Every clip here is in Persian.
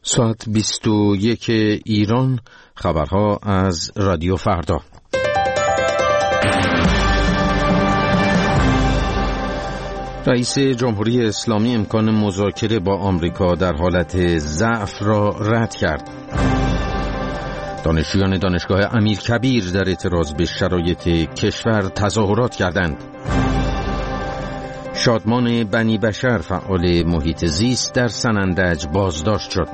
ساعت 21 ایران. خبرها از رادیو فردا. رئیس جمهوری اسلامی امکان مذاکره با آمریکا در حالت ضعف را رد کرد. دانشجویان دانشگاه امیرکبیر در اعتراض به شرایط کشور تظاهرات کردند. شادمان بنی بشر فعال محیط زیست در سنندج بازداشت شد.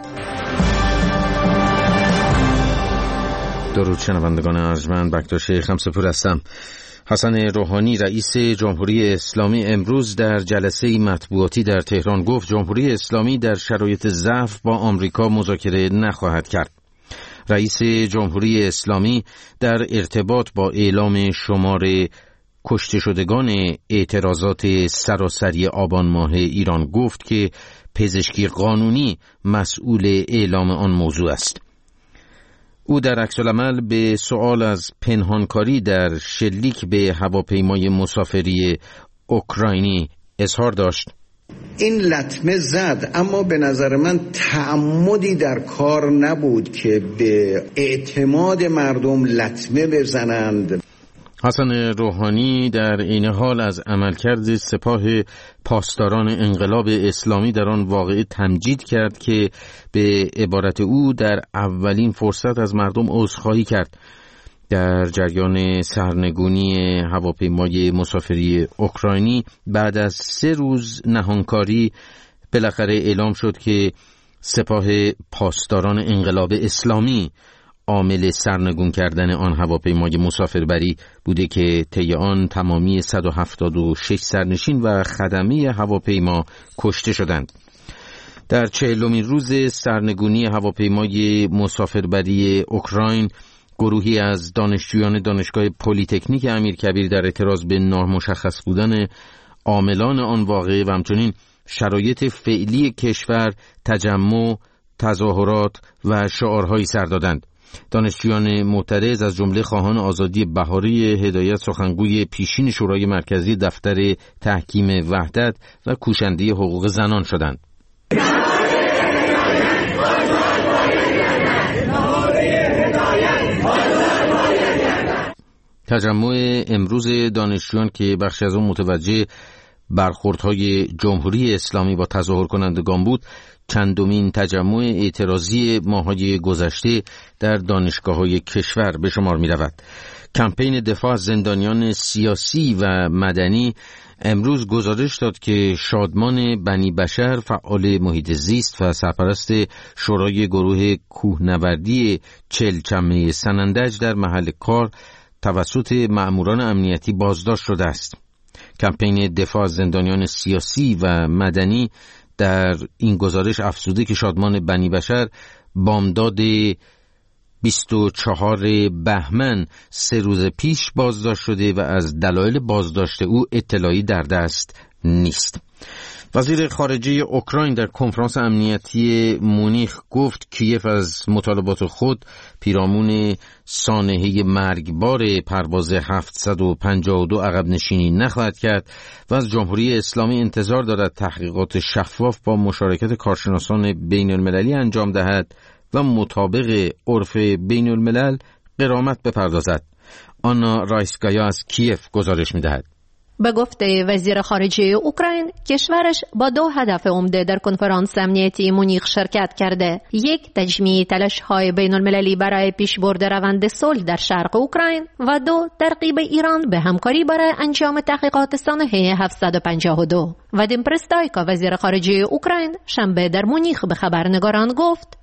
درود شنوندگان ارجمند، بکتاش خمسپور هستم. حسن روحانی رئیس جمهوری اسلامی امروز در جلسه مطبوعاتی در تهران گفت جمهوری اسلامی در شرایط ضعف با آمریکا مذاکره نخواهد کرد. رئیس جمهوری اسلامی در ارتباط با اعلام شمار کشته شدگان اعتراضات سراسری آبان ماه ایران گفت که پزشکی قانونی مسئول اعلام آن موضوع است. او در عکس‌العمل به سؤال از پنهانکاری در شلیک به هواپیمای مسافری اوکراینی اظهار داشت. این لطمه زد، اما به نظر من تعمدی در کار نبود که به اعتماد مردم لطمه بزنند. حسن روحانی در این حال از عملکرد سپاه پاسداران انقلاب اسلامی در آن واقعه تمجید کرد که به عبارت او در اولین فرصت از مردم عذرخواهی کرد. در جریان سرنگونی هواپیمای مسافری اوکراینی بعد از 3 روز نهانکاری بالاخره اعلام شد که سپاه پاسداران انقلاب اسلامی عامل سرنگون کردن آن هواپیمای مسافربری بوده که طی آن تمامی 176 سرنشین و خدمه هواپیما کشته شدند. در 40مین روز سرنگونی هواپیمای مسافربری اوکراین گروهی از دانشجویان دانشگاه پلی‌تکنیک امیرکبیر در اعتراض به نامشخص بودن عاملان آن واقعه و همچنین شرایط فعلی کشور تجمع، تظاهرات و شعارهایی سر دادند. دانشجویان معترض از جمله خواهان آزادی بهاری هدایت سخنگوی پیشین شورای مرکزی دفتر تحکیم وحدت و کوشنده حقوق زنان شدند. تجمع امروز دانشجویان که بخشی از آن متوجه برخوردهای جمهوری اسلامی با تظاهر کنندگان بود، چندمین تجمع اعتراضی ماه‌های گذشته در دانشگاه‌های کشور به شمار می‌رود. کمپین دفاع از زندانیان سیاسی و مدنی امروز گزارش داد که شادمان بنی بشر فعال محیط زیست و سرپرست شورای گروه کوهنوردی چلچمه سنندج در محل کار توسط مأموران امنیتی بازداشت شده است. کمپین دفاع از زندانیان سیاسی و مدنی در این گزارش افزوده که شادمان بنی بشر بامداد 24 بهمن 3 روز پیش بازداشت شده و از دلایل بازداشت او اطلاعی در دست نیست. وزیر خارجه اوکراین در کنفرانس امنیتی مونیخ گفت کیف از مطالبات خود پیرامون سانحه مرگبار پرواز 752 عقب نشینی نخواهد کرد و از جمهوری اسلامی انتظار دارد تحقیقات شفاف با مشارکت کارشناسان بین المللی انجام دهد و مطابق عرف بین الملل غرامت بپردازد. آنا رایسکایا از کیف گزارش می‌دهد. به گفته وزیر خارجه اوکراین، کشورش با 2 هدف عمده در کنفرانس امنیتی مونیخ شرکت کرده. 1. تجمیع تلاش‌های بین‌المللی برای پیشبرد روند صلح در شرق اوکراین و 2. ترغیب ایران به همکاری برای انجام تحقیقات سانحه 752. وادیم پرستایکا وزیر خارجه اوکراین شنبه در مونیخ به خبرنگاران گفت: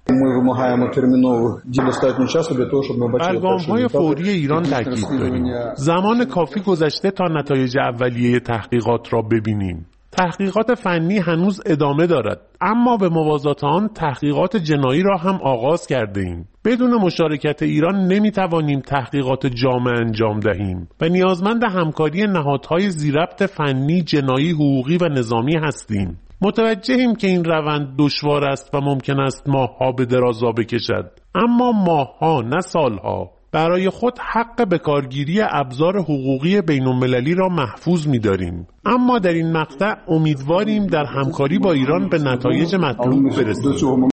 بر گام‌های فوری ایران تاکید داریم. زمان کافی گذشته تا نتایج اولیه تحقیقات را ببینیم. تحقیقات فنی هنوز ادامه دارد، اما به موازات آن تحقیقات جنایی را هم آغاز کرده ایم. بدون مشارکت ایران نمیتوانیم تحقیقات جامع انجام دهیم و نیازمند همکاری نهادهای ذی‌ربط فنی، جنایی، حقوقی و نظامی هستیم. متوجهیم که این روند دشوار است و ممکن است ماه‌ها به درازا بکشد، اما ماه‌ها نه سال‌ها. برای خود حق به کارگیری ابزار حقوقی بین‌المللی را محفوظ می‌داریم، اما در این مقطع امیدواریم در همکاری با ایران به نتایج مطلوب برسیم.